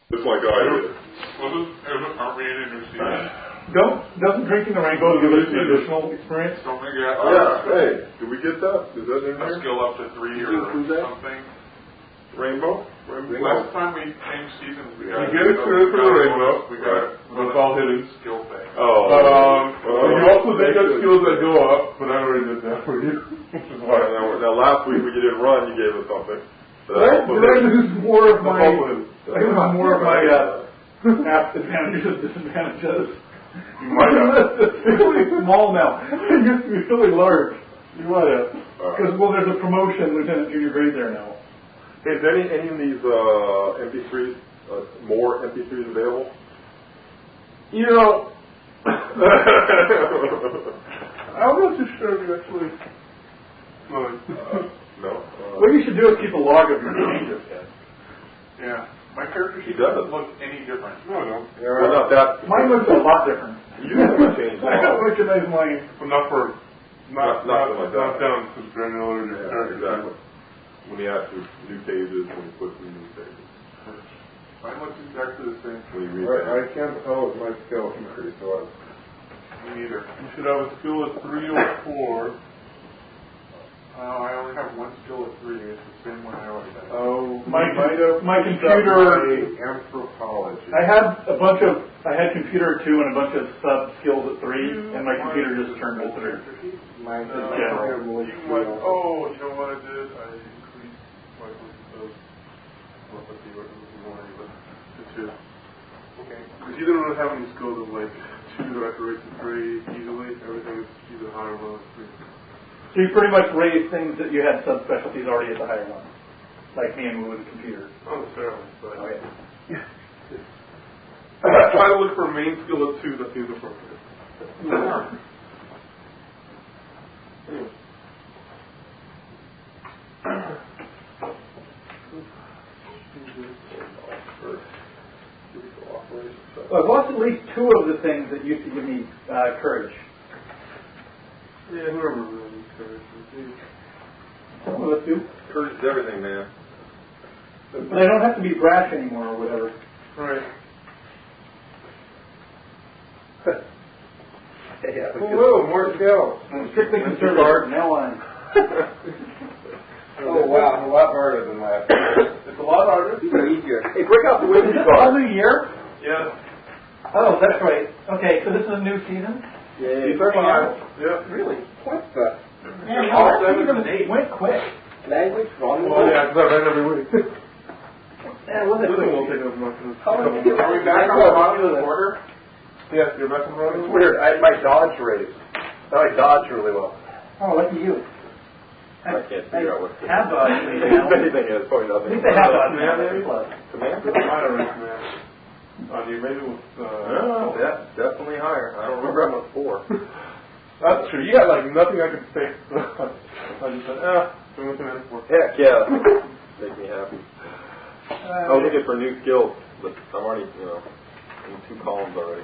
Just like I did. Aren't we in a new season? Doesn't drinking the rainbow give us the additional experience? Don't we get Hey, did we get that? Is that in a here? skill up to 3 or something? Rainbow? Last time we changed seasons, we got get experience for the rainbow. We got It's all hidden. skill thing. You also get skills that go up, but I already did that for you. Which is why. Now last week when you didn't run, you gave us something. Did I lose more of my advantages and disadvantages? You might have. It's really small now. It used to be really large. You might have. Because, there's a promotion, Lieutenant Junior grade there now. Hey, is any of these MP3s, more MP3s available? I'm not too sure if you actually... No. What you should do is keep a log of your changes. Yeah. My character sheet doesn't look any different. No. Well, not that. Mine looks a lot different. You have to change I don't recognize mine. But not for... Not like down to granular to your character. Exactly. When you add new pages, when you put some new pages. Mine looks exactly the same. When you read I can't tell if my skill increased or what. Me neither. You should have a skill of 3 or 4. I only have one skill at 3. It's the same one I always had. Oh, My computer... Anthropology. I had computer at 2 and a bunch of sub skills at 3, and my computer just turned to 3. Mine is general. You know what I did? I increased my to 2. Okay. Because you don't really have any skills of 2 that I can raise to 3 easily. Everything is either higher or lower than 3. So you pretty much raised things that you had subspecialties already at the higher one. Like me and with a computer. Not necessarily, but... Okay. Try to look for a main skill of 2 that seems appropriate. Well, I've lost at least 2 of the things that used to give me courage. Yeah, whoever really courage. Well, let's do. Courage is everything, man. But I don't have to be brash anymore or whatever. Right. Whoa, more skills. I'm strictly conservative. Now on. Oh wow, a lot harder than last year. It's a lot harder. It's easier. Hey, break out the window. Is this a whole new year? Yeah. Oh, that's right. Okay, so this is a new season? Yeah. Yeah. Really? What the? Man, all 7 of them went quick. Language wrong. Well, yeah, because I read every week. Yeah, was it This quick? one won't take as much as How long did Are we back on the bottom of the order? Yes, you're back on the road. It's weird. I had my dodge raised. I dodge really well. Oh, lucky you. I can't figure out what to do. Have dodge If anything, it's probably At nothing. least they have dodge now. Maybe. Plus. Command? Higher rank, man. On you, maybe with... Yeah, definitely higher. I don't remember how much 4. That's true. You got nothing I could say. I just said, I'm looking at it for. Heck yeah. Make me happy. I was looking for new skills, but I'm already, in 2 columns already.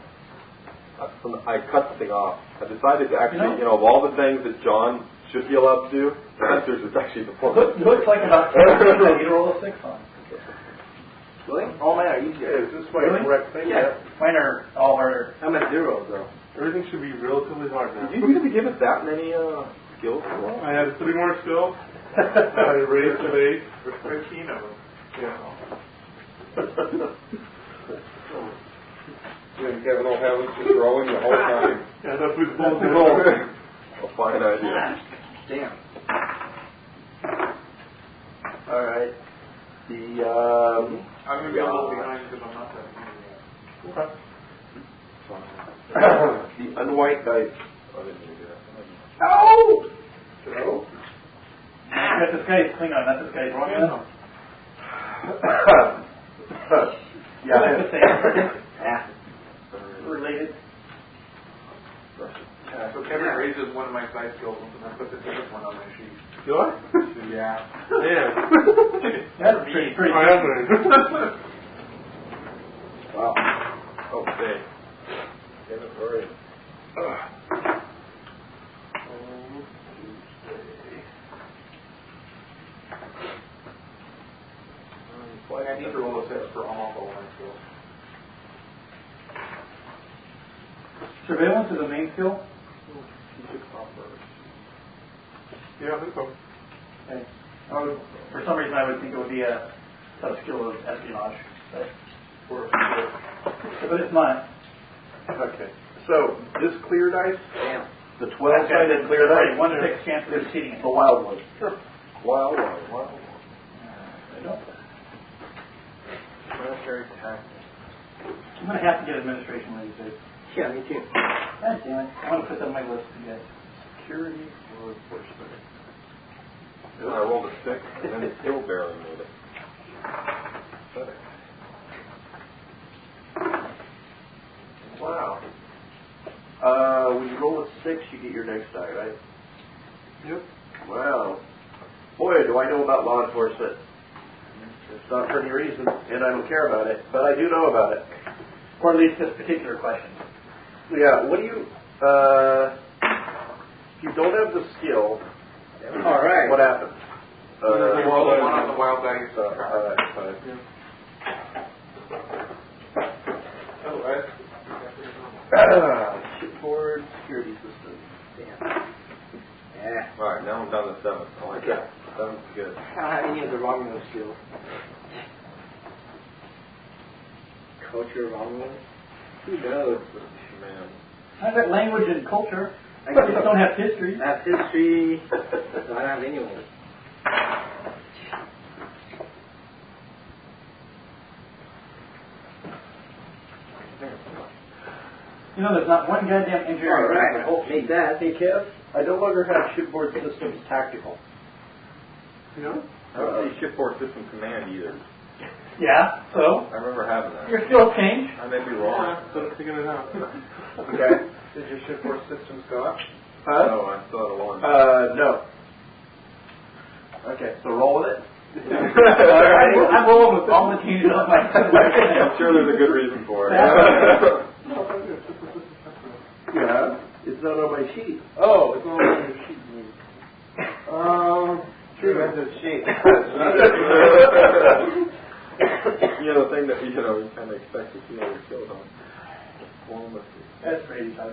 I cut the thing off. I decided to actually, of all the things that John should be allowed to do, the answer is actually the 4. Looks like about 10 things I need to roll a 6 on. Really? All mine are easier. Is this my correct thing? Yeah. Mine are all harder. I'm at 0 though. Everything should be relatively hard now. Did you really give us that many skills? I had 3 more skills. I raised to 8. There's 15 of them. Yeah. Kevin will have us just rolling the whole time. Yeah, that's what supposed to roll. A fine idea. Damn. Alright. I'm going to be a little behind because I'm not that good yet. Okay. The unwhite dice. Oh, I didn't even do that. Oh! So? That's this guy's Klingon, that's this guy's Romulan. Yeah. Like the same. Yeah. Related. So Kevin raises one of my side skills and then puts a different one on my sheet. Do I? Yeah. Yeah. That's pretty I am right. Wow. Okay. Kevin, sorry. I need to roll a 6 for almost all my skills. Surveillance is a main skill? Yeah, I think so. Okay. For some reason I would think it would be a sub-skill of espionage. But it's not. Okay. So, this clear dice, Damn. the 12-sided clear dice, 1 in 6 chance of succeeding it. the wild one. Sure. Wild one. I don't. Military tactics. I'm going to have to get administration one of these days. Yeah, me too. God damn it. I want to put that on my list to get. Security or enforcement. I rolled a 6 and then still barely made it. Pathetic. Wow. When you roll a 6, you get your next die, right? Yep. Wow. Boy, do I know about law enforcement. It's not for any reason, and I don't care about it, but I do know about it. Or at least this particular question. Yeah, what do you, if you don't have the skill, All right. what happens? Roll a 1 on the wild dice. Shipboard security system. Damn. Yeah. Alright, now I'm down to 7. I like that. 7's good. I don't have any of the Romulan skills. Culture of Romulans? Who knows? Man. I've got language and culture. I just don't have history. I have history. No, I don't have anyone. You know, there's not one goddamn engineer. All right. Make that. Hey, Kev, I no longer have shipboard systems tactical. No? I don't see shipboard system command either. Yeah, so? I remember having that. Your skills change. I may be wrong. So it's going to happen. Okay. Did your shipboard systems go up? Huh? No, I still had a 1. No. Okay, so roll with it. I'm rolling with all the changes on my I'm sure there's a good reason for it. Yeah, it's not on my sheet. Oh, it's not on your sheet. Tremendous sheet. You know, the thing that, you kind of expect to see all your skills on. That's pretty tough.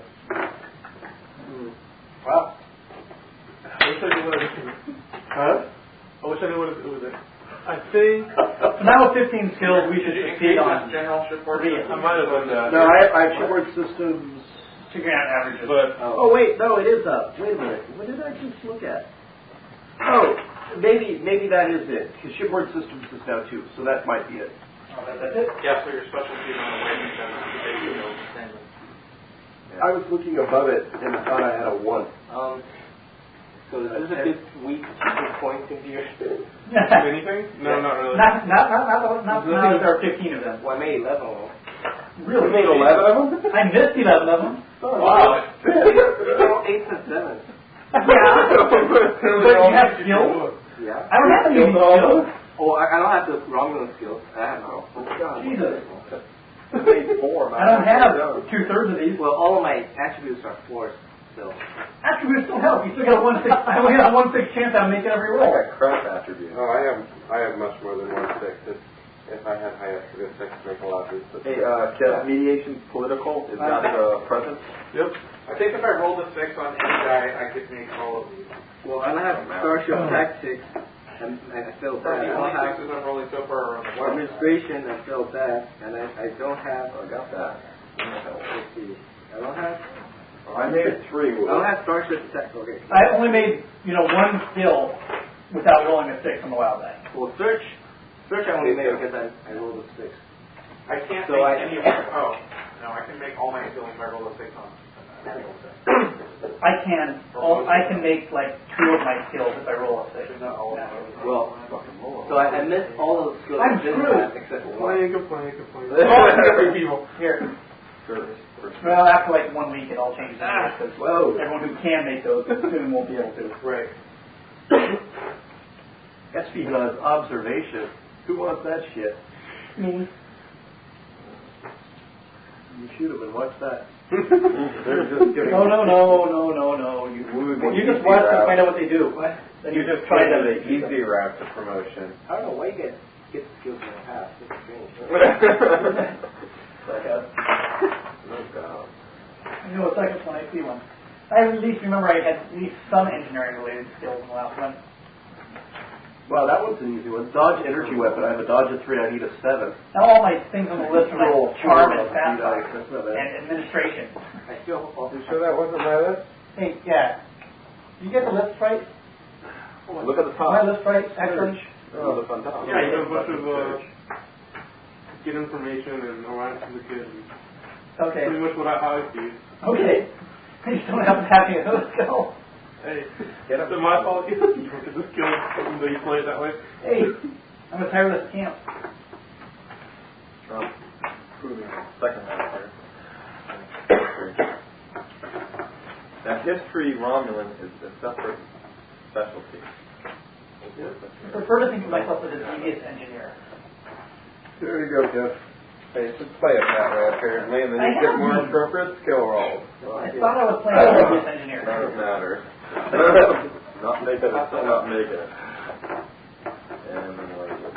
Wow. I wish I knew what it was. Huh? I wish I knew what it was. I think. So now with 15 skills, we should succeed on general shipboard. I might have done that. No, I have shipboard systems. figuring out averages. But Oh, wait, no, it is up. Wait a minute. What did I just look at? Oh, maybe that is it. Because shipboard systems is now 2, so that might be it. Oh, that's it? yeah, so your specialty on the way is I was looking above it and thought I had a 1. So is this a good week to put points into your... anything? No, not really. Not there are 15 of them. Well, I made 11 of them. Really? You made 11 of them? I missed 11 of them. Oh, wow. They're all 8s and 7s. Yeah. But you have skills? Yeah. I don't have any skills. Oh, I don't have the Romulan skills. I have no. Jesus. I made 4. I don't have 2/3 of these. Well, all of my attributes are 4s still. Attributes still help. You still got a 1/6. I only got a 1/6 chance I'll make every I roll. got crap attributes. No, I have much more than 1/6. If I had high attributes, I could make a lot of these. Hey, Kev, mediation political, is that present? Yep. I think if I rolled a 6 on any die, I could make all of these. Well, I don't have Starship Tactics, and I failed that. I The don't only have 6s I'm rolling so far are on the wild. Administration, I failed that, and I don't have... I got that. Let's see. I don't have... I made 3. I don't have Starship Tactics. Okay. I only made, one skill without rolling a 6 on the wild die. Well, Search I only made because I rolled a 6. I can't So make I- any of them. Oh, no, I can make all my skills if I roll a 6 on. I can make like 2 of my skills if I roll a 6. Not all of them. Well, so I missed all of the skills I'm I didn't screwed. have except for one. Complain. All different people. Here. Sure. Well, after like 1 week, it all changes because Whoa. everyone who can make those soon won't be able to. Right. Espionage observation. Who wants that shit? Me. You shoot them and watch that. They're just giving No. You just watch them, find out what they do. Then you just try them. the easy route to promotion. I don't know why you guys get the skills when I No doubt. I know a second one, I see one. I at least remember I had at least some engineering-related skills in the last one. Well, that one's an easy one. Dodge energy weapon. I have a dodge of 3. I need a 7. Now all my things on the list are like charm and fast That's not bad. and administration. You sure that wasn't my list? Hey, yeah. You get the list right? Look at the top. My list right, actually? Oh, look on top. Yeah, you have a bunch of get information and alliance with the kids. Okay. Pretty much what I see. Okay. You just don't have to have any. Let's go. Hey, it's my fault. You look at this kill even though you play it that way. Hey, I'm a tireless camp. Trump proving second half here. Now, history Romulan is a separate specialty. I prefer to think of myself as a devious engineer. There you go, Jeff. Hey, you should play it that way, apparently, and then I you get have more been. appropriate skill rolls. I thought I was playing a devious engineer. None of it matters. Not making it, still not making it. And then language.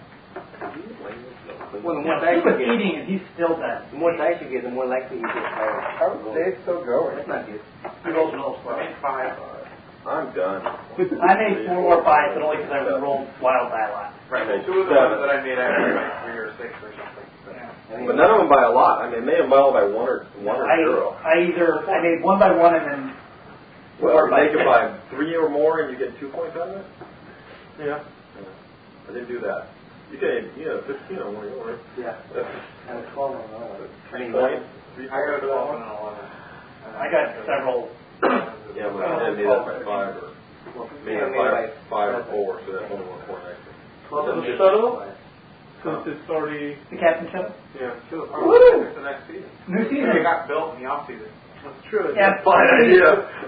Well, the You more know, dice he was you get, eating and he's still dead. the more dice you get, the more likely you get higher. How's Dave still going? That's not good. He rolls an old score. I'm done. I made 4 or 5, but only because I rolled wild die a lot. Right. Two of the ones that I made, I had like 3 or 6 or something. Yeah. But none of them by a lot. I mean, I made them well by one or zero. I made 1 by 1 and then Well, make it by 3 or more and you get 2 points out of it? Yeah. I didn't do that. You get 15 on one, right? Yeah. And a 12 on one. 3 points? I got a 12 and an 11. I got several. Yeah, but I made that by 5 or made it by 5 or 4, so that's only 1 point extra. So the shuttle, since it's already, The captain shuttle. yeah. Woo! It's the next season. New They season. got built in the off season. That's true. Yeah, Fine idea.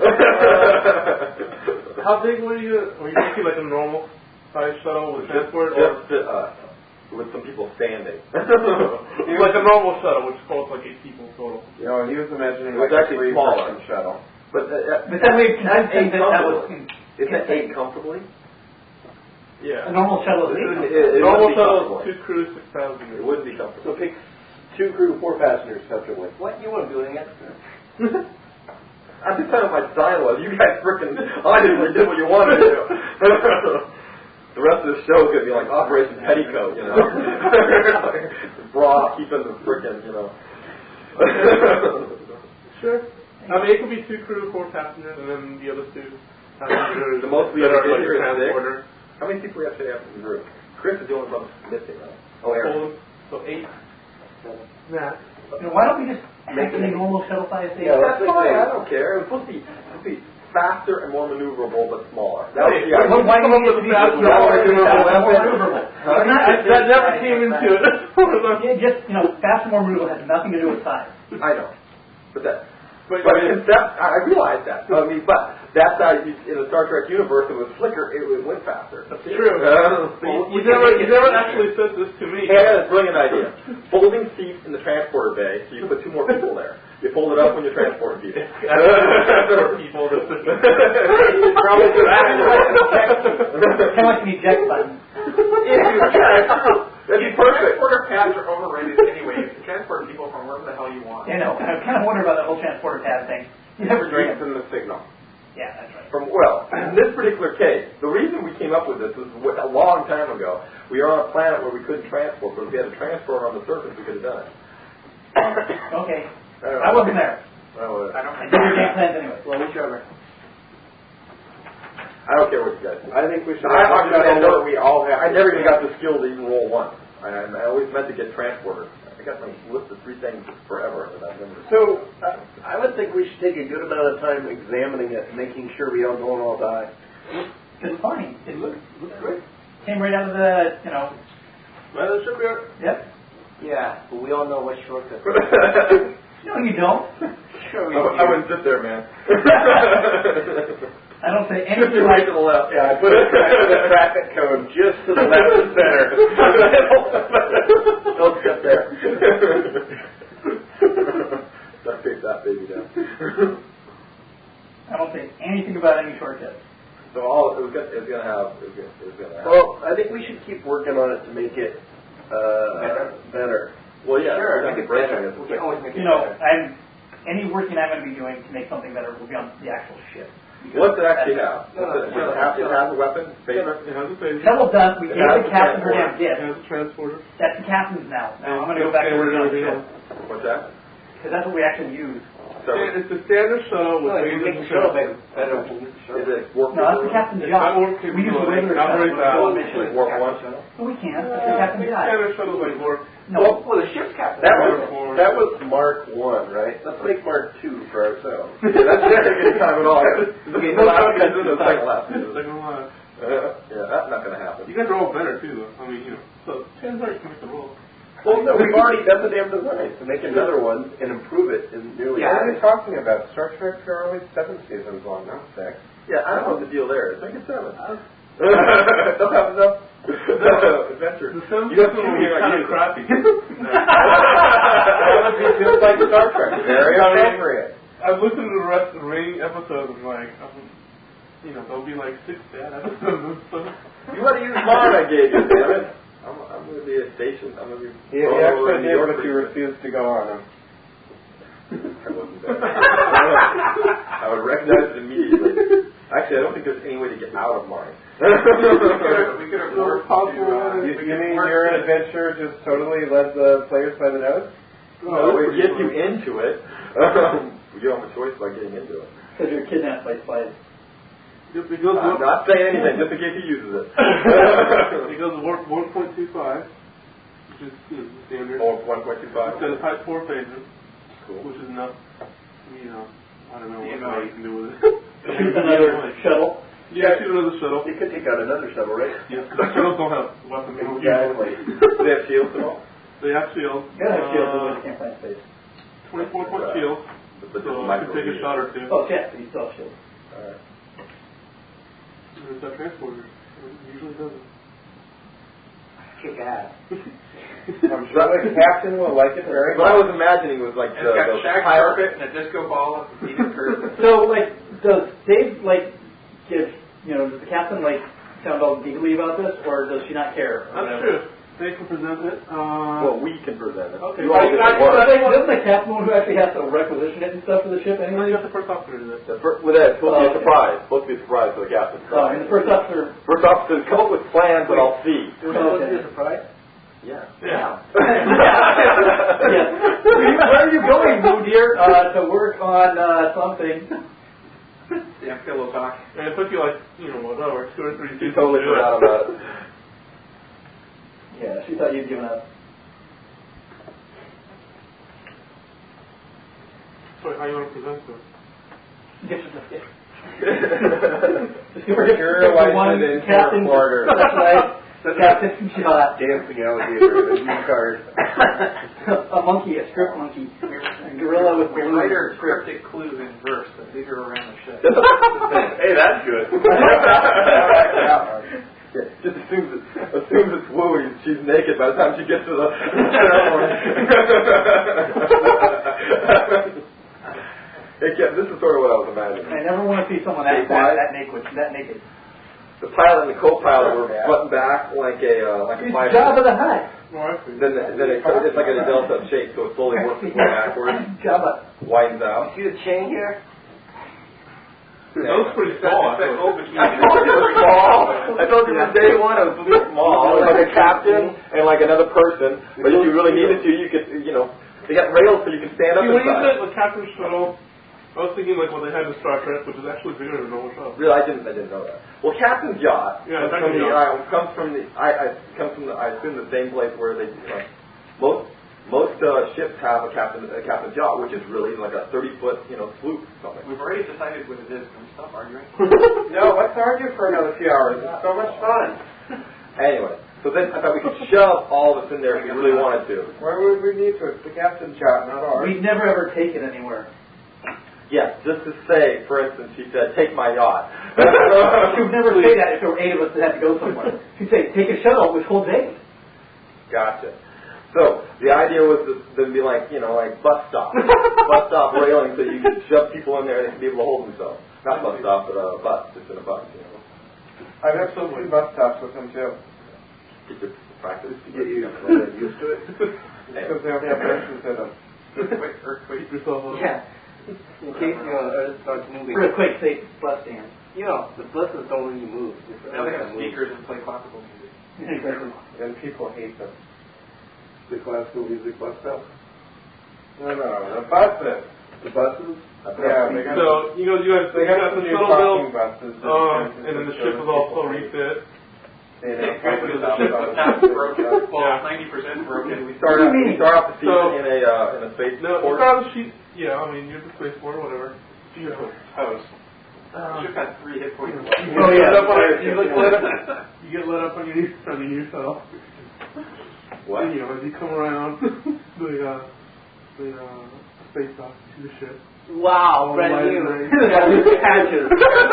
How big were you making like a normal size shuttle with transport? Just with some people standing. Like a normal shuttle, which holds like 8 people total. You know, he was imagining It was like actually a smaller. 3-person shuttle. But that way, I think that was. Isn't it 8 comfortably? Yeah. A normal shuttle is 8. It Normal wouldn't be shuttle comfortable. is 2 crews, 6,000. It wouldn't be comfortable. So pick 2 crew, 4 passengers comfortably. What? You weren't doing it. I'm just telling my design was. You guys frickin' honestly did what you wanted to do. The rest of the show is going to be like Operation Petticoat, you know. Bra keeping the frickin', you know. Sure. I mean, it could be 2 crew, 4 passengers, and then the other 2 passengers. The most we that ever are did like here is transporter. 6. How many people we actually have in the group? Chris is the only one missing, right? Oh, Aaron. So 8. Max. Why don't we just make a normal shuttle size thing? Yeah, That's fine. I don't care. It was supposed to be faster and more maneuverable, but smaller. That was the idea. Why do you need to be Faster, more more maneuverable? That never came into it. Just, fast and more maneuverable has nothing to do with size. I know, but But I realize that. I mean, but that's how in the Star Trek universe, it was slicker. It went faster. That's true. You never actually said this to me. Hey, I got a brilliant idea. Folding seats in the transporter bay, so you put 2 more people there. You fold it up when you're transporting people. People. Probably good. Kind of like an eject button. That'd be perfect. Transporter pads are overrated anyway. You can transport people from wherever the hell you want. I kind of wonder about that whole transporter pad thing. You never dream. Strengthen the signal. Yeah, that's right. In this particular case, the reason we came up with this was a long time ago. We were on a planet where we couldn't transport, but if we had a transporter on the surface, we could have done it. Okay. I wasn't there. I did your game plans anyway. Well, whichever. I don't care what you guys do. I think we should I we all have. I never even got the skill to even roll once. I always meant to get transporter. I got my list of 3 things forever that I've never. So I would think we should take a good amount of time examining it, making sure we don't all die. It's fine. It looks great. came right out of the, Well, it should be. Yep. Yeah, but we all know what shortcut. No, you don't. Sure we I wouldn't sit there, man. I don't say Just anything right like to the left. Yeah, I put a traffic cone just to the left of center. Don't sit there. Duct tape that baby down. I don't say anything about any shortcuts. So all it was gonna have. Well, I think we should keep working on it to make it Better. Well, yeah, Sure, make make it it better. better. We can always make it You know, better. any working I'm going to be doing to make something better will be on the actual ship. What's it actually have? No, What's it, no, it has a weapon? Phaser? It has a phase. Shuttle done. We It gave has the a captain her transporter. damn It disc. has a transporter. That's the captain's now. Now I'm going to go back to working on the ship. What's that? Because that's what we actually use. So, It's a standard shuttle with No, you phasers make and the shuttle transporters. better. We'll use the shuttle. is it warp No, that's the captain's It's not job. warp We use the capability, regular not very shuttle. fast. Like warp one? No, we can't. That's the captain's job. Standard shuttle like warp. No. Well, the ship's captain. That was Mark 1, right? Let's make Mark 2 for ourselves. Yeah, that's not a good time at all. Okay, no last season, the second last season. Second one. Yeah, that's not going to happen. You guys are all better too, though. I mean, so chances are you can make the roll. Well, no, we've already done the damn design. To make another one and improve it is nearly. What are you talking about? Star Trek are only 7 seasons long, not 6. Yeah, I don't know what the deal there is. Make it 7. Don't have enough adventure. The seventh You have season two will be here, kind I of use crappy. Just like Star Trek. Very appropriate. I've listened to the rest of the rating episodes and there'll be like 6 bad episodes and stuff. You want to use mine I gave you, damn it. I'm going to be a station. I'm going to be. He actually did, but you refused to go on him. I wasn't there. I would recognize it immediately. Actually, I don't think there's any way to get out of mine. We could have worked You mean your adventure just totally led the players by the nose? No, it gets you into it. You don't have a choice about getting into it. Because you're kidnapped by spies. It goes I'm not saying anything, just in case he uses it. It goes to warp 1.25, which is the standard. Or 1.25. It's got a Type 4 phaser, Cool. which is enough. I don't know what annoy. you can do with it. Shoot another shuttle. Yeah, shoot another shuttle. You could take out another shuttle, right? Yes, because shuttles don't have weapons. Exactly. Do they have shields at all? They have shields. You gotta have shields, otherwise you can't find space. 24-point shields. But So you can take a shot or two. Oh, yeah, so you still have shields. Alright. There's that transporter. It usually doesn't. Kick ass. I'm sure the captain will like it very What I much. was imagining was like It's got the shag pirate. carpet and a disco ball with a seated curtain. So, does Dave, give, does the captain, sound all giggly about this, or does she not care? That's true. They can present it. Well, we can present it. Okay. You all get to work. Doesn't the captain one who actually has to requisition it and stuff for the ship And anyway? then you got the first officer to do that. Well, that's supposed to be a surprise. Supposed to be a surprise for the captain. And the first officer... First officer, come up with plans and I'll see. It was supposed to be a surprise? Yeah. Yeah. Yes. Where are you going, Moo dear? To work on something. Damn pillow talk. And it took you 2 or 3 She seasons totally to do forgot it. about it. Yeah, she thought you'd given up. So how you want to present this? Gift certificate. Just give her You're one elected into captain. reporter. That's right. Captain shot. Dancing alligator, a new card. A monkey, a strip monkey. A gorilla with We balloons. write her cryptic clues in verse and lead her around the ship. Hey, that's good. Just assumes it's Woo. She's naked by the time she gets to the ceremony. This is sort of what I was imagining. I never want to see someone that naked. The pilot and the co-pilot were buttoned back like a It's fighter. Jabba the Hutt. Oh, I see. Then it's like a delta shape, so it slowly works its way backwards, Jabba. widens out. See the chain here? That was pretty small. I told you it was small. I told you from day one it was really small. It was like a captain and like another person. But if you really needed to, you could, they got rails so you can stand up See, when you inside. said the captain's shuttle, I was thinking like what they had in Star Trek, which is actually bigger than a normal shuttle. Really, I didn't know that. Well, Captain's yacht Yeah, comes from the I assume the same place where they most ships have a captain's yacht, which is really like a 30-foot sloop or something. We've already decided what it is. Can we stop arguing? No, let's argue for another few hours. It's so much fun. Anyway, so then I thought we could shove all of us in there if we really wanted to. Where would we need to? It's the captain's job, not ours. We'd never ever take it anywhere. Yes, just to say, for instance, she said, "Take my yacht." She would never say that if there were 8 of us that had to go somewhere. She'd say, "Take a shuttle, which holds 8." Gotcha. So the idea was to be like bus stop railing, so you could shove people in there and they could be able to hold themselves. Not bus stop, but a bus, just in a bus. I've had so many bus stops with them too. Get your practice. To get you used to it. Because they only have benches in them. Earthquake yourself up. Yeah. In case Earth starts moving. Earthquake safe bus stand. The buses don't really move. Now they have speakers and play classical music. Exactly. And people hate them. The classical music bus stop? No, the buses. The buses? Yeah, they got So you guys they got the some new shuttle talking built, buses. and then the ship was also refit. Half broken. Well, 90% broken. We start off the season in a space No, port. you got the sheet. Yeah, I mean you're the spaceport or whatever. Beautiful. Host. Ship had 3 hit points. Oh yeah. You get lit up on your yourself. What? And, as you come around the space dock to the ship. Wow, brand new. Patches.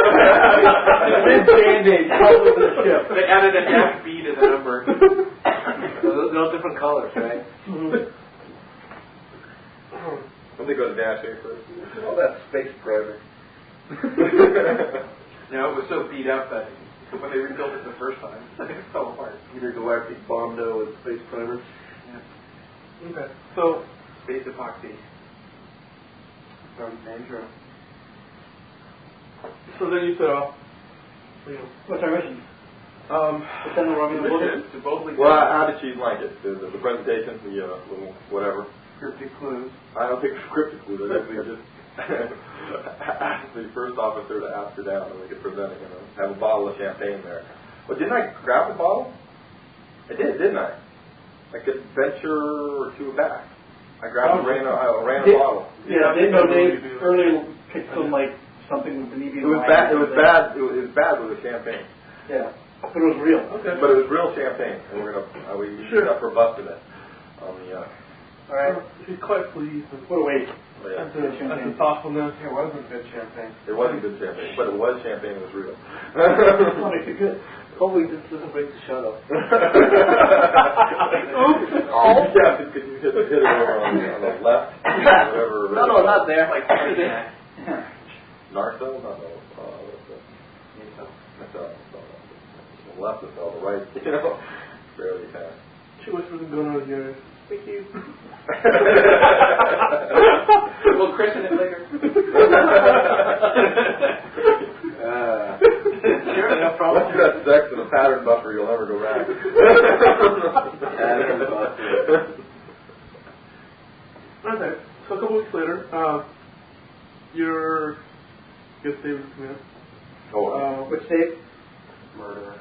Band-aid covered the ship. They added an FB to the number. Those are all different colors, right? Let me go to Dash A first. Oh, that space driver. No, it was so beat up that when they rebuilt it the first time, it fell apart. Peter Galactic Bondo and Space Primer. Okay. So Space epoxy. Sounds dangerous. so then you set off. What's our mission? Send the Romulan Mission? To boldly Well, how did she like it? The presentation, the little whatever. Cryptic clues. I don't think scripted clues. I think we just asked the first officer to ask her down and we could present it. Have a bottle of champagne there. Well, didn't I grab the bottle? I did, didn't I? Like a venture or two back. I grabbed ran a bottle. Yeah, didn't know Dave earlier picked some something with the Navy. It was bad. It was bad. It was bad with the champagne. Yeah, but it was real. Okay. But it was real champagne, and we're gonna we got for busting it on the. All right. She's quite pleased. What a waste. Yeah. That's the thoughtfulness. It wasn't good champagne. It wasn't good champagne, but it was champagne. It was real. That makes it good. Hopefully this doesn't break the shuttle. Oh, yeah, because you hit it over on the left, whatever. No, not there. Like Narso? No. The left is all the right. Barely past. She whispers and going on yours. Thank you. We'll christen it later. Sure, no problem. Once you got sex and a pattern buffer, you'll never go back. Pattern buffer. Okay, so a couple weeks later, your guest Dave is coming in. Oh, Which Dave? murderer.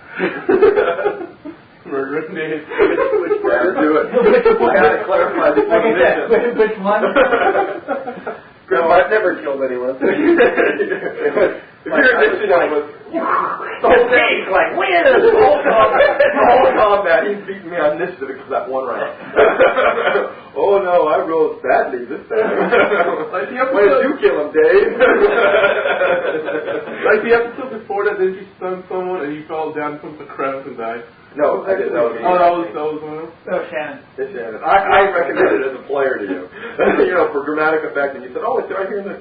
Murder Dave. Which Yeah, do it. Which one? I gotta clarify this Like I said, which one? No, I've never killed anyone. If your addiction was The whole Dave's like, win! the whole combat, he's beating me on initiative because that one round. Oh no, I rolled badly this time. Like the Why did you kill him, Dave? Like the episode before that, didn't you stun someone and you fell down from the crevice and died? No, I didn't. That was me. Oh, that was one of them? Oh, Shannon. It's Shannon. I recommended it as a player to you, for dramatic effect, and you said, "Oh, it's right here in the."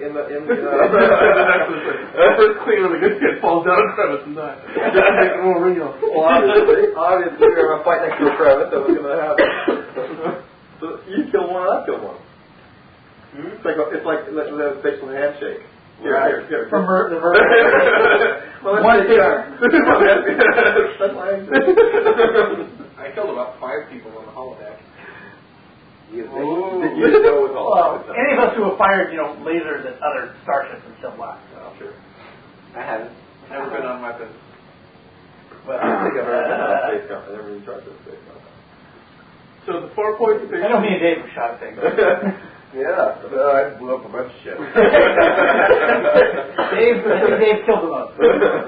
First clean on the good kid falls down a crevice and dies. Make it more real. Well, obviously, we were gonna fight next to a crevice. That was gonna happen. So you kill one, I kill one. It's like the facial handshake. Here. From the murder. Well, One finger. I killed about 5 people on the holodeck. You know it was all. Well, any of us who have fired, lasers at other starships and still black. Oh, sure. I haven't. Never been on weapons. But, I don't think I've ever been on a space combat. I never even tried to space combat. So the 4 point I know me and Dave have shot things. Yeah, I blew up a bunch of shit. Dave killed them up.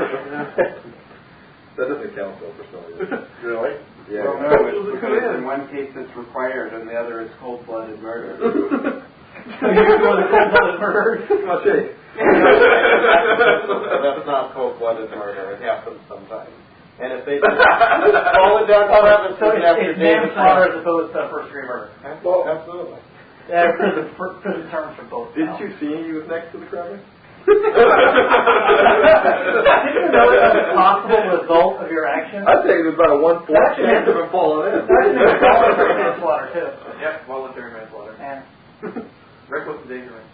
That doesn't count though for some reason. Really? Yeah. Well, no, it's because in one case it's required and the other is cold-blooded murder. So you're doing the cold-blooded murder? Oh, Jake. That's not cold-blooded murder. It happens sometimes. And if they all the dogs have a So certain after it's David manslaughter as opposed to first-degree murder. Absolutely. Yeah, prison terms for both. Didn't you see he was next to the crevice? Didn't you know it was a possible result of your action? I'd say there's about a 1/4 chance of it falling in. That's an voluntary manslaughter, too. Yep, voluntary manslaughter. And Reckless endangerment.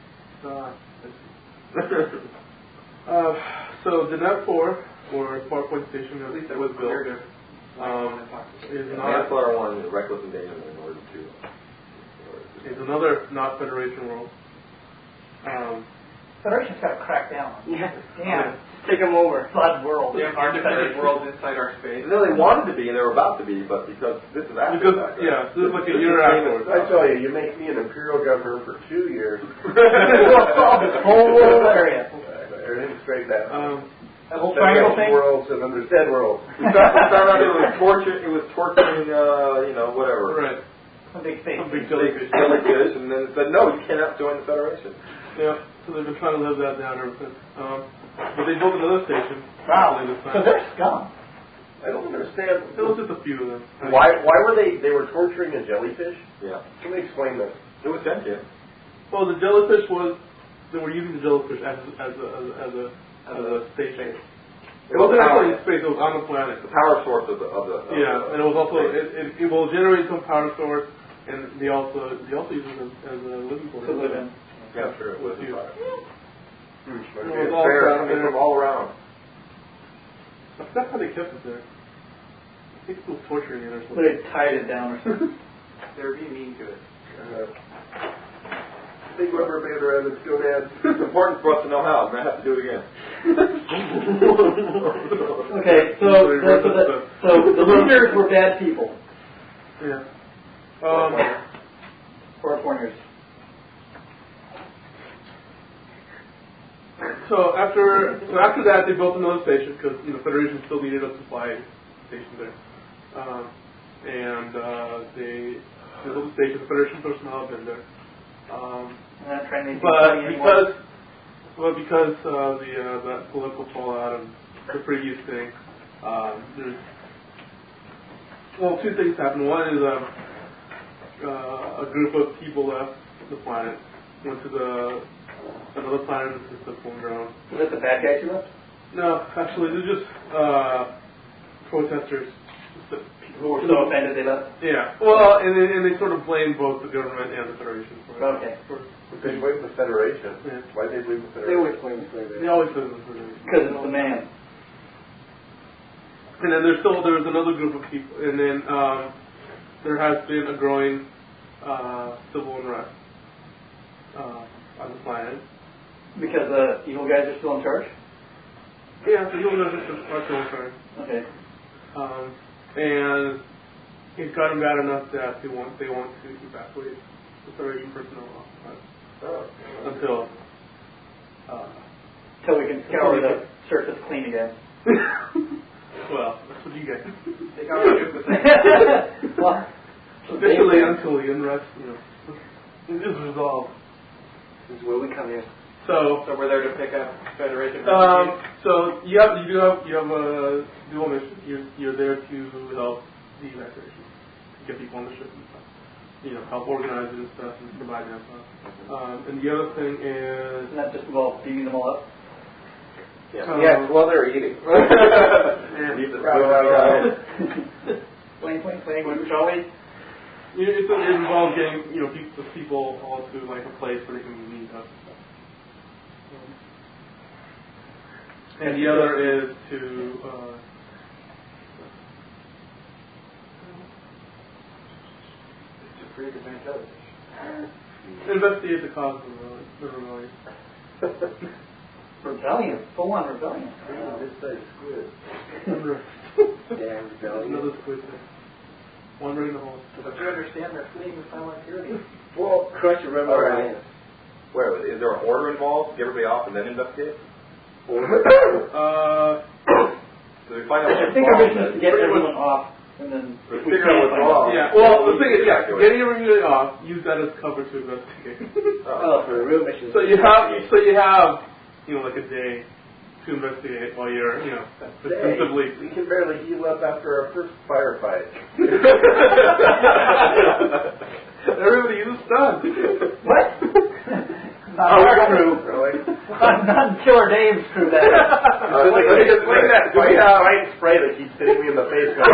So the Net 4, or Farpoint Station, At least that it was was built, clear to is not Manslaughter 1, reckless endangerment in order to. is another not Federation world. Federation's got to crack down. Yeah. Damn. Take them over. Flood world. Yeah, our defended worlds inside our space. No, they wanted to be and they were about to be, but because this is after Because, that, right? yeah, this is like a year afterwards. I tell you, you make me an imperial governor for 2 years. We'll solve this whole area. Everything's straight down. That whole triangle thing? Worlds and then there's dead worlds. We found out it was torturing, whatever. Right. Some big face. Some big jellyfish. Jellyfish, and then it said, no, you cannot join the Federation. Yeah, so they've been trying to live that down ever since. But they built another station. Wow. This So time. they're scum. I don't understand. There was just a few of them. Why were they were torturing a jellyfish? Yeah. Can we explain this? It was sentient. Well, the jellyfish they were using the jellyfish as a station. It wasn't actually in space; it was on the planet. The power source of the Yeah, and it was also it will generate some power source, and they also use it as a living quarters. To live in. Yeah, sure. It was With you. It's It was all fair. down I mean, there. from all around. That's how they kept it there. I think it was torturing it or something. They tied it down or something. They were being mean to it. Big rubber band around its gonads. It's important for us to know how. I'm going to have to do it again. Okay, so the leaders were bad people. Yeah. Four pointers. So after that, they built another station because the Federation still needed a supply station there, and they built a station. The Federation personnel have been there, I'm not trying to make but you funny anymore. because that political fallout and the previous thing, there's two things happened. One is a group of people left the planet, went to another planet in the system, formed their own. Was that the bad guys you left? No, actually, they're just protesters. Who were so offended they left? Yeah. Well, and they sort of blame both the government and the Federation for it. Okay. They blame the Federation. Yeah. Why did they blame the They Federation? always blame the Federation. They always blame the Federation. Because it's the man. And then there's another group of people, and then there has been a growing civil unrest on the planet. Because the evil guys are still in charge? Yeah, the evil guys are still in charge. Okay. And it's gotten bad enough that they want to evacuate the Federation personnel off until we can scour the surface clean again. well, that's what you get. They got rid of the thing. Well, Officially, until the unrest, it is resolved. This is where we come in. So we're there to pick up Federation. so you have a dual mission. You're there to help the evacuation, get people on the ship and stuff. Help organize it and stuff and provide that stuff. And the other thing is Isn't that just about beating them all up? Yes, while they're eating. Leave the Clang, shall we? it involves getting people all to like a place where they can meet up. And the other is to investigate the cause of the rebellion. Rebellion, full on rebellion. This guy's squid. Damn rebellion. Another squid thing. Wandering the hole. But you understand they're fleeing the silent tyranny. Well, Crush the rebel alliance. Where is there an order involved? Get everybody off and then investigate? Do we find out I what's think our wrong? mission is to get everyone off, and then if we Figure out can't what's find wrong. out. Yeah. Well, the thing is, Evacuate. getting everybody off, use that as cover to investigate. Oh, for the real mission. So you have like a day to investigate while you're defensively. We can barely heal up after our first firefight. Everybody is stunned. What? Not our crew. Really? Not Killer Dave's crew that is. Let me explain that. Do we have white spray that keeps hitting me in the face? I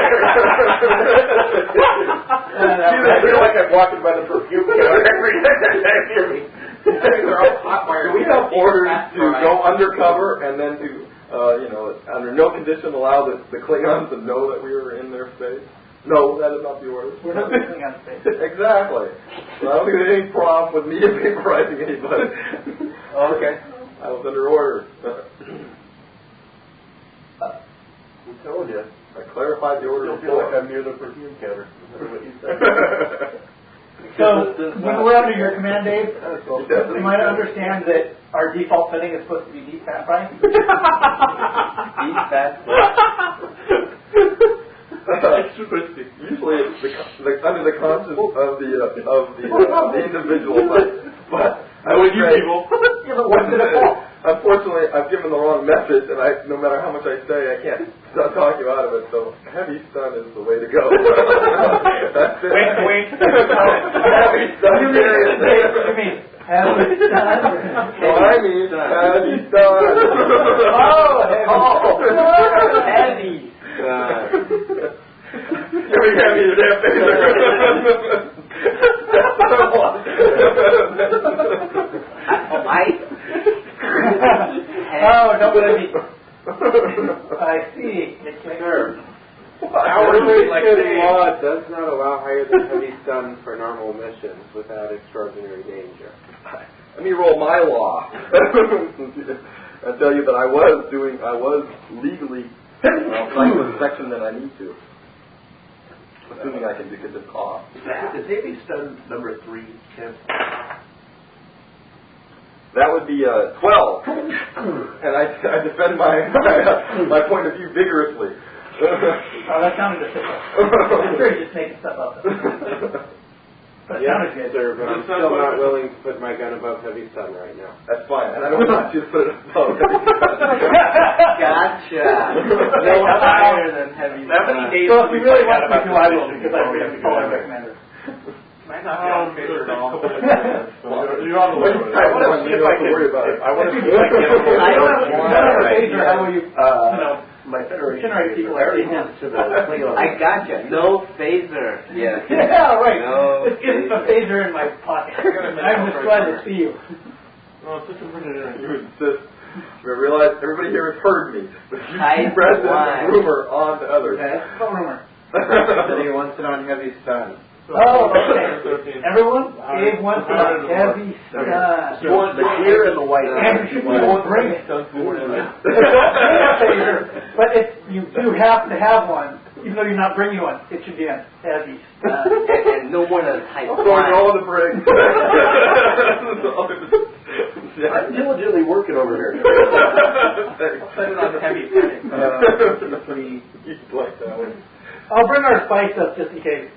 feel like I'm walking by the perfume counter every time I hear me. Do we have orders to go undercover and then to, under no condition allow the Klingons to know that we were in their space? No, that is not the order. We're not living on space. Exactly. So I don't think there's any problem with me vaporizing anybody. Okay. I was under order. I told you. I clarified the order I feel like before. I'm near the perfume counter. Is that what you said? So, when we're under your command, Dave, am I to understand that our default setting is supposed to be deep fat frying? Deep fat Usually it's under the conscience of the individual, but I would say, Yeah, but what's it about? unfortunately, I've given the wrong message, and no matter how much I say, I can't talk you out of it. So heavy stun is the way to go. That's it. Wait. Heavy stun. What do you mean? Heavy stun? Well, I mean heavy stun. Heavy. Give me heavy to that finger. That's what I want. Nobody. I see. Sir, our election law does not allow higher than heavy stun for normal missions without extraordinary danger. Let me roll my law. I tell you that I was legally applying for the section that I need to. Assuming I can get this off. Is heavy stun number 3, Tim? That would be 12. And I defend my point of view vigorously. That sounded official. I'm sure you're just making stuff up. That sounded good. Sir, but I'm still not willing to put my gun above heavy stun right now. That's fine. And I don't want you to put it above heavy stun. Gotcha. No higher than heavy stun. So if you really want me to, I will, because I have to call my recommender. Might not be on paper at all. You're on the way. I want to see if I can worry about it. I want to see if I can. I don't have a phaser. How will you, my Federation generate people already every has to the Klingon. I gotcha. No phaser. Yeah. Yeah, right. No. This isn't a phaser in my pocket. I'm just glad to see you. No, it's just a minute. You insist. I realize everybody here has heard me, but you I spread this why? rumor on to others. Okay, that's a rumor. Said he wants it on heavy stun. Oh, okay. Everyone, Dave wants it on heavy stun. You want the clear and the white. And you should bring it. But if you do have to have one, even though you're not bringing one, it should be on heavy stun. And no more than type I'm going 1. all the bricks. I'm diligently working over here. Put it on heavy stun. Like that one. I'll bring our spice up just in case.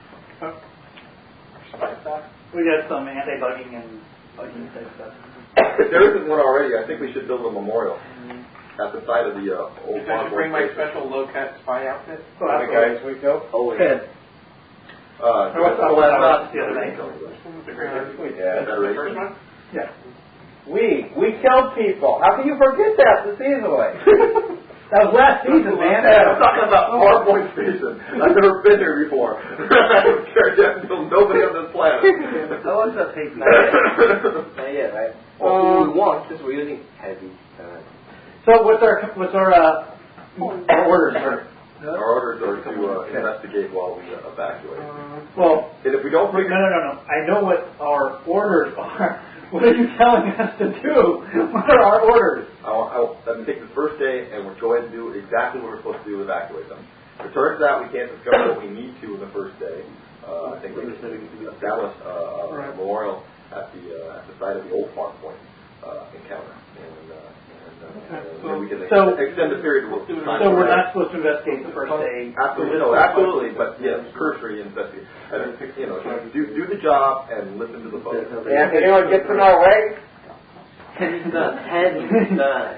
We got some anti-bugging and bugging type stuff. If there isn't one already, I think we should build a memorial at the side of the old I should bring my station. special low-cat spy outfit. The guys we go? Oh, Good. yeah. What's the last one the other night? We did. The first one? Yeah. We killed people. How can you forget that this easily? That was last season, man. I'm talking about PowerPoint Station. I've never been here before. I've killed nobody on this planet. How long does that take? Not yet, right? Well, we want, because we're using heavy stun. So what's our orders? Our orders are to investigate while we evacuate. Well, And if we don't no. figure... I know what our orders are. What are you telling us to do? What are our orders? I'll take the first day and we'll go ahead and do exactly what we're supposed to do, evacuate them. If it turns out we can't discover what we need to in the first day, I think we can establish a memorial at the site of the old Farm Point encounter. And we can extend the period. So we're not supposed to investigate the first day? Absolutely, no, absolutely, but yes, cursory investigation. Do the job and listen to the folks. Yeah, if anyone gets in our way, Heavy stun. Heavy stun.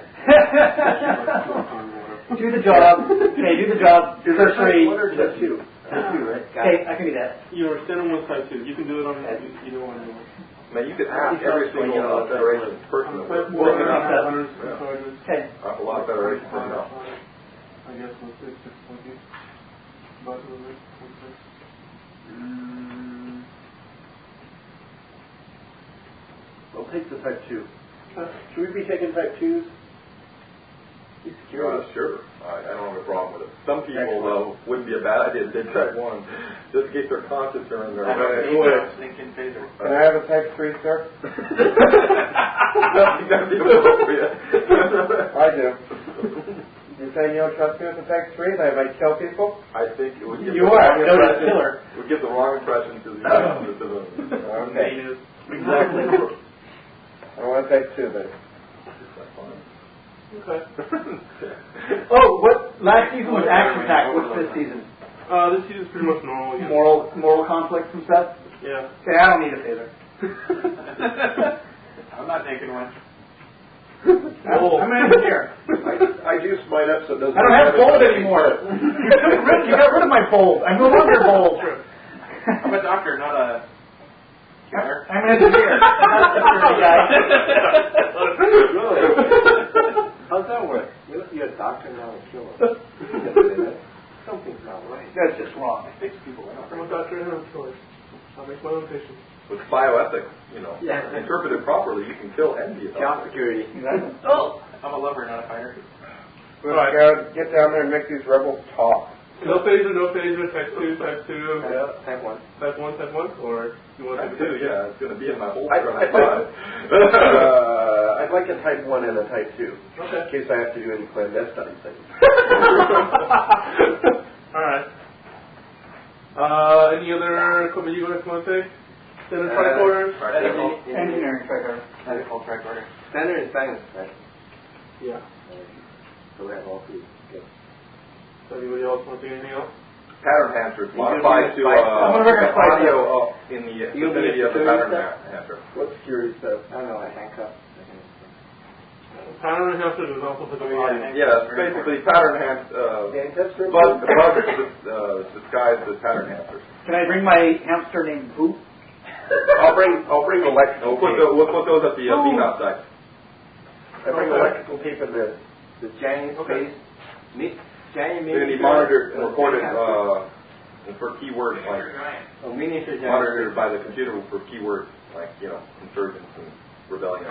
Do the job. Okay, do the job. Cursory. One or just two? Right? Okay, I can do that. You're standing on one side too. You can do it on either one. Man, you could ask every single Federation person that works. Okay. A lot of Federations right now. I guess it's 6.8. But it was 6.6. I'll take the Type 2. Should we be taking Type 2s? Sure. I don't have a problem with it. Some people, though, wouldn't be a bad idea to take Type 1, just in case their conscience are in there. Can I have a Type 3, sir? That'd be appropriate. I do. You're saying you don't trust me with the Type 3 that I might kill people? I think it would give You are a noted killer. It would give the wrong impression to the citizens. Okay. Exactly. I want a Type 2, then. Okay. Oh, what last season was Action Pack? What's this season? This season's pretty much normal. Yeah. Moral conflicts and stuff. Yeah. Okay, I don't need a phaser. I'm not taking one. I'm an engineer. I juiced mine up so it doesn't. I don't have bold anymore. You got rid of my bold. I'm no longer bold. I'm a doctor, not a. I'm an engineer. I'm not a security guy. How's that work? You're a doctor, now a killer. Something's not right. That's just wrong. I fix people out. I'm a doctor and I'm a killer. I'll make my own patients. With bioethics, interpreted properly, you can kill and be a Job doctor. security. Oh, I'm a lover, not a fighter. Let's get down there and make these rebels talk. No phaser, Type 2, Type 2. Yeah, Type 1. Type 1, Type 1? Or you want Type Type 2, 2? yeah, it's going to be in my whole I'd like a Type 1 and a Type 2. Okay. In case I have to do any clandestine things. Alright. Any other equipment you guys want to take? Standard tricorders? Engineering tricorder. Medical tricorder. Standard and science, right? Yeah. So we have all three. Good. So anybody else want to take anything else? Pattern hamsters modified to audio up in the vicinity of the pattern hamster. What's security stuff? I don't know, like handcuffs. Pattern hamsters is also for the audio. Yeah, it's basically pattern hamsters. Bugs disguised as pattern hamsters. Can I bring my hamster named Boo? I'll bring electrical tape. We'll put those at the beam outside. I bring electrical tape in the giant space. Giant They're going to be monitored and recorded for keywords like miniature giant. monitored by the computer for keywords like insurgents and rebellion.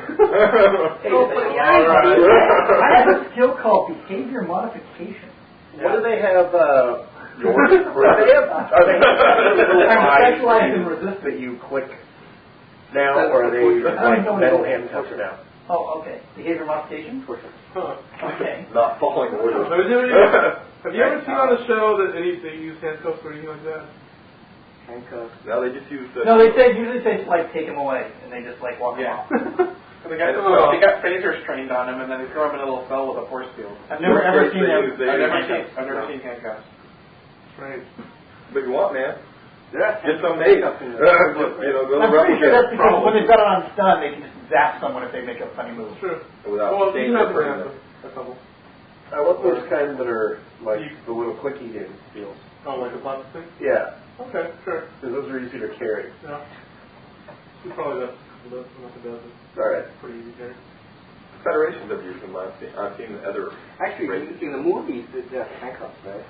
I have a skill called behavior modification. What do they have? Are they I'm specialized in resistance. that you click now, or are they like metal handcuffs now? Oh, okay. Behavior modification? Okay. Not following orders. Have you ever seen on the show that they use handcuffs or anything like that? Handcuffs. No, they just use the... No, usually say like take them away, and they just like walk them off. They got phasers trained on him, and then they throw him in a little cell with a force field. I've never ever seen them. I've never seen handcuffs. Right. But you want, man. Yeah. Get some made. Go to I'm pretty sure that's because when they've got it on stun, they can just zap someone if they make a funny move. True. Without Well, you danger have for to them. a couple. I want those kinds that are like the little clicky deals. Oh, like a plastic thing? Yeah, Okay, sure. because those are easy to carry. Yeah. You probably that's not the best. All right. Pretty easy there. Federations have used them. I've seen other... Actually, in the movies, they have handcuffs, right?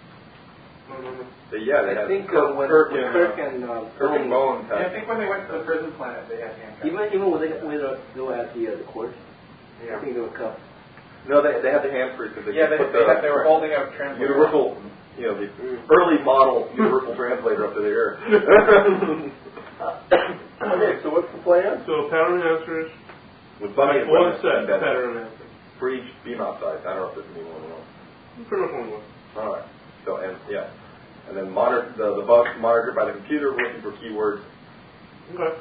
They had I think Kirk and Bones Yeah, I had... think when they went to the prison planet, they had handcuffs. Even when they were at the court, I think they were cuffed. No, they had the hamsters because Yeah, they were holding out translators. universal, the early model universal translator up to the ear. Okay, so what's the plan? So pattern hamsters. With bunny and One women set embedded. pattern hamsters. For each beam outside. I don't know if there's any more than one. Pretty much one. All right. So and then monitor the bugs monitored by the computer, looking for keywords. Okay.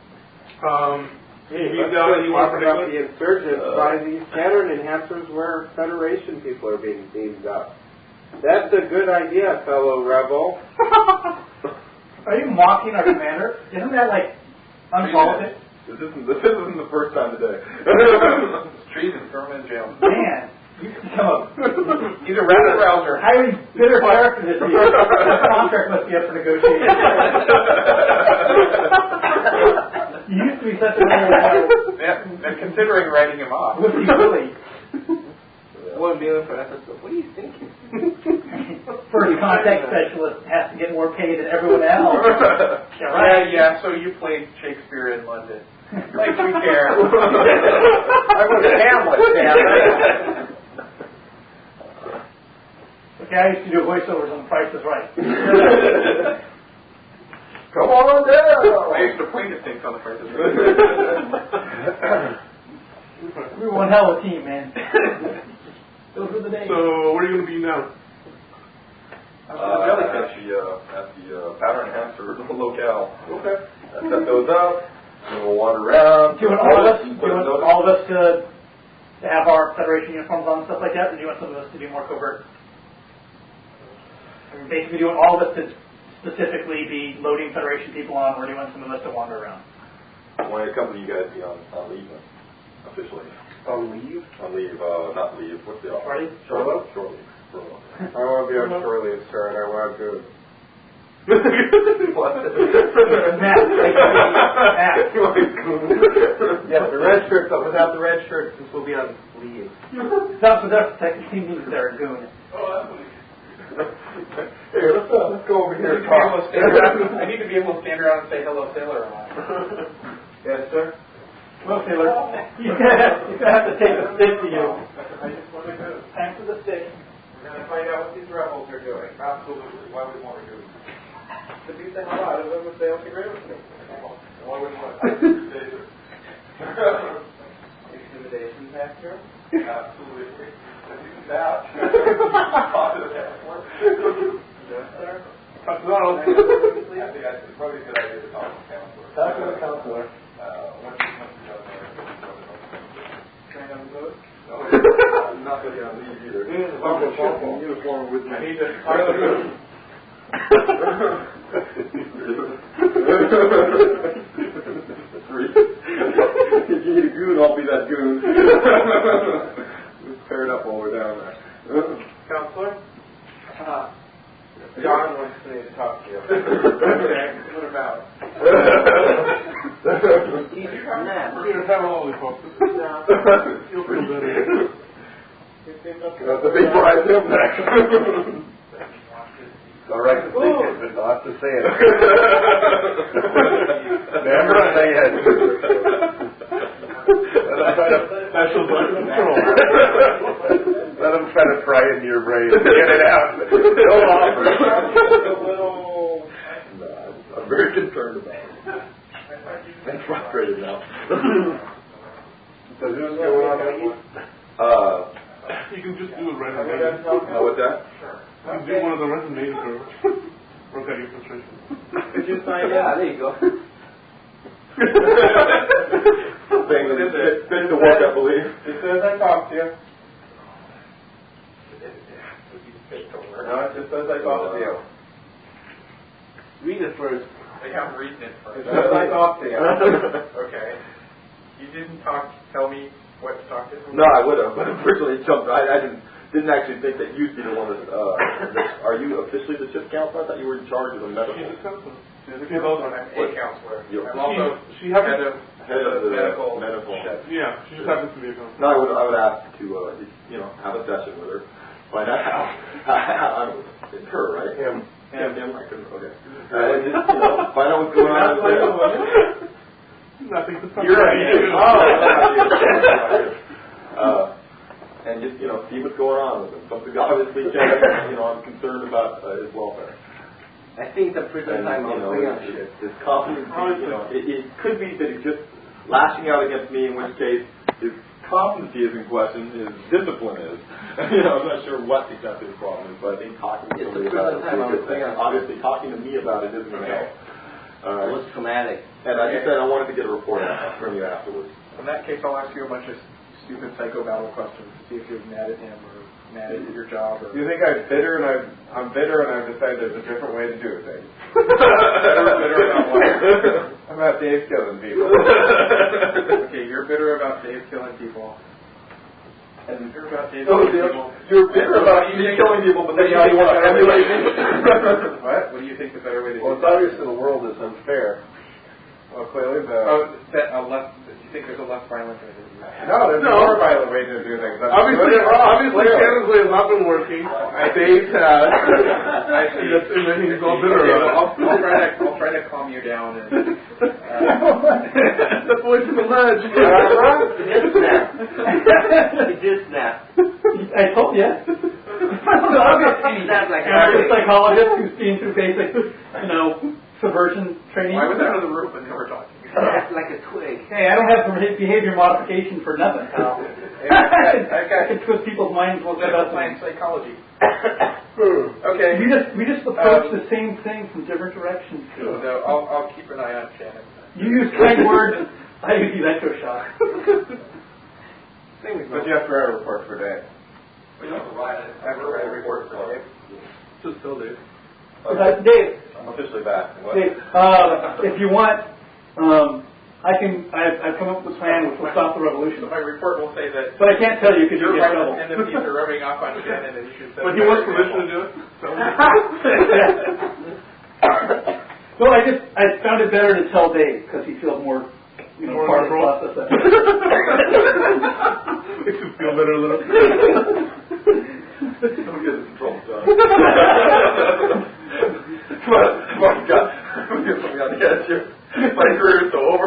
You talk about the insurgents by these pattern enhancers where Federation people are being beamed up. That's a good idea, fellow rebel. Are you mocking our commander? Isn't that like unpolitic? This isn't the first time today. Treason, throw him in jail. Man, you become He's a rabble rouser. highly bitter character this year. That contract must be up for negotiation. You used to be They're considering writing him off. Whoopsie Willie. $1 million per episode. What are you thinking? First contact specialist has to get more pay than everyone else. Yeah, right. Yeah, so you played Shakespeare in London. Like we care. I was Hamlet, damn it. Okay, I used to do voiceovers on Price is Right. Come on down. I used to play the things on the Price is Right. We were one hell of a team, man. Those were the days. So, where are you going to be now? At the pattern enhancer locale. Okay. I set those up, and we'll wander around. Do you want all of us to have our Federation uniforms on and stuff like that, or do you want some of us to be more covert? I mean, basically, do you want all of us to specifically be loading Federation people on, or do you want some of us to wander around? I want a couple of you guys to be on leave, officially. On leave? On leave, not leave. What's the offer? Shore leave? Shore leave. I want to be on shore leave, sir, and I want to. Matt. Yeah, the red shirt, but without the red shirt, since we'll be on leave. That's technically means they're a goon. Hey, let's go over here and talk. I need to be able to stand around and say hello, sailor. Yes, sir? Well, Taylor, you're going to have to take a stick to you. I just want to go. Time for the stick. We're going to find out what these rebels are doing. Absolutely. Why would we want to do it? To beat the hell out of them if they don't agree with me. Why would we want to do it? Intimidation factor? Absolutely. That. Yes, sir? I think it's probably a good idea to talk to the counselor. Talk to the counselor. Once you go there, Train on the boat? No, I'm not going to be on leave either. Uniform with me. I need to talk to him. If you need a goon, I'll be that goon. Just pair it up while we're down there. Counselor? John wants me to talk to you. Okay, what about? You're having all these folks. You'll feel better. That's a big prize impact. All right, but not to say it. Never say it. Special button control. Let them try to pry into your brain. Get it out. Don't offer. I'm very concerned about it. I'm frustrated now. So who's going on leave? You can just do a resume. What's that? You can do one of the resumes or work out your frustration. Did you sign in? Yeah, there you go. Things to work, I believe. As soon as I talk to you. No, it's just as I talk to you. Read it first. Yeah, I'm reading it first. As soon as I talk to you. Okay. You didn't tell me what to talk to? No, I would have, but unfortunately it jumped. I didn't actually think that you'd be the one that. Are you officially the ship counselor? I thought you were in charge of the medical. She's a counselor. I'm a counselor. You're- I'm also She happens. head of the medical. Medical. Yeah, she just happens to be a counselor. No, I would ask to have a session with her. Find out how it's her, right? Him. I couldn't. Okay. Just find out what's going on. Nothing to talk You're about. And just see what's going on with him. Something obviously changed. I'm concerned about his welfare. I think the prison time is way on shit. His competency. It could be that he's just lashing out against me, in which case his competency is in question, his discipline is. I'm not sure what exactly the problem is, but I think talking to somebody about it is a good thing. Obviously, talking to me about it isn't going to help. It was traumatic. And I just said I wanted to get a report from you afterwards. In that case, I'll ask you a bunch of stupid psycho battle questions to see if you're mad at him or mad at your job. Or You think I'm bitter and I'm bitter and I've decided there's a different way to do things. bitter about what? I'm about Dave killing people. Okay, you're bitter about Dave killing people. And you're about Dave Oh, killing people. you're bitter about me killing people, but then you want to emulate me. What? What do you think the better way to do Well, it's obvious that the world is unfair. Well, clearly do you think there's a less violent way to do that? No, there's a more violent way to do things. Obviously, Shannon's way has not been working. Dave's has. I see. And then he's all bitter about it. I'll try to calm you down. And, the voice of the ledge. He did snap. I told you. Amateur psychologist who's been through basic, subversion training. I was out of the room and they were talking. Snapped like a twig. Hey, I don't have behavior modification for nothing, pal. I can twist people's minds most of the Science psychology. Okay. We just approach the same thing from different directions. So I'll keep an eye on Shannon. You use kind words. I use electroshock. But you have to write a report for Dave. I have to write a report for Dave. Just tell Dave. Dave. I'm officially back. Dave, if you want, I've come up with a plan which will stop the revolution. So my report will say that. But I can't tell you because you'll get in trouble. Enemies are rubbing off on Shannon, and you should. But he wants permission to do it. Well, I found it better to tell Dave because he feels more, part of the process. Makes him feel better a little. Don't get in trouble, John. Come on, God. We'll get something on the edge here. My career is so over.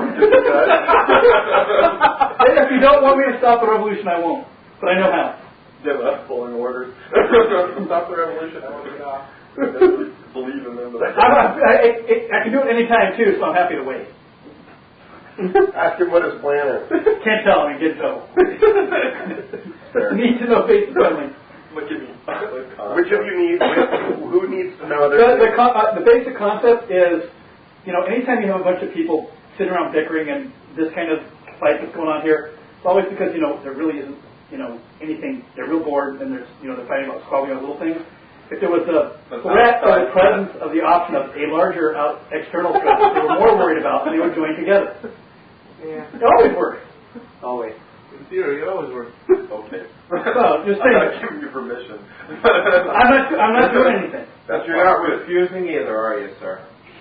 If you don't want me to stop the revolution, I won't. But I know how. Yeah, but that's following orders. Stop the revolution. I want to get off. Believe in them, but I can do it anytime too, so I'm happy to wait. ask him what his plan is. Can't tell him and get in trouble. Need to know basis only. Look at me. Which of you needs? Who needs to know? The basic concept is, anytime you have a bunch of people sitting around bickering and this kind of fight that's going on here, it's always because there really isn't anything. They're real bored and they're fighting about solving little things. If there was the threat or the presence of the option of a larger external threat that they were more worried about, they would join together. Yeah. It always works. Always. In theory, it always works. Okay. Well, just saying. I'm not giving you permission. I'm not doing anything. But you're not refusing either, are you, sir?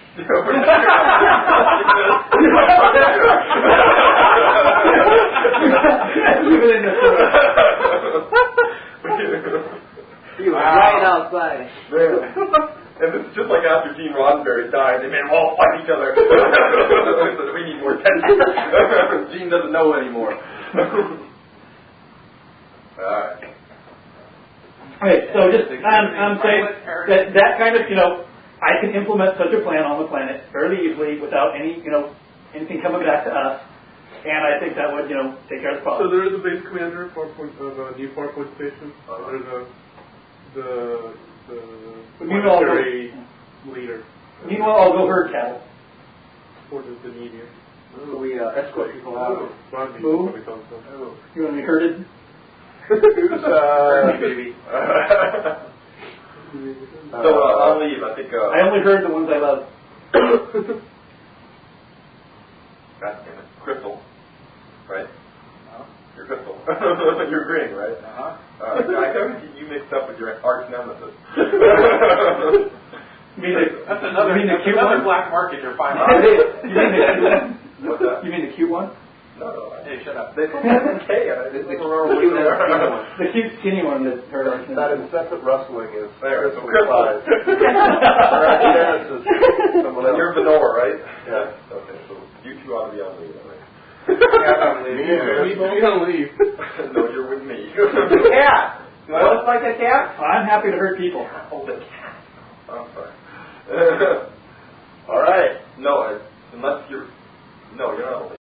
Leave it in the He was right outside. And this is just like after Gene Roddenberry died, they made them all fight each other. So we need more tension. Gene doesn't know anymore. Alright. Okay, so just I'm saying that kind of I can implement such a plan on the planet fairly easily without anything coming back to us, and I think that would take care of the problem. So there is a base commander of a new Farpoint station. There's the military leader. Meanwhile, I'll go herd cattle. What is the need here? So we escort people out. Who? You want to be herded? Who's baby? So I'll leave. I think. I only heard the ones I love. God damn it, Crystal, right? You're Crystal. You're agreeing, right? I haven't get you mixed up with your arch nemesis. That's another black market you're finding. You mean the cute one? What's that? You mean the cute one? No. Hey, shut up. They okay. The cute skinny one that heard arch nemesis. That incessant rustling is There, so Crystal. You're Venora, right? Yeah. Okay, so you two ought to be on leave, right? You don't leave. No, you're with me. Cat. Do I look like a cat? I'm happy to hurt people. Hold it. I'm sorry. All right. No, unless you're. No, you're not.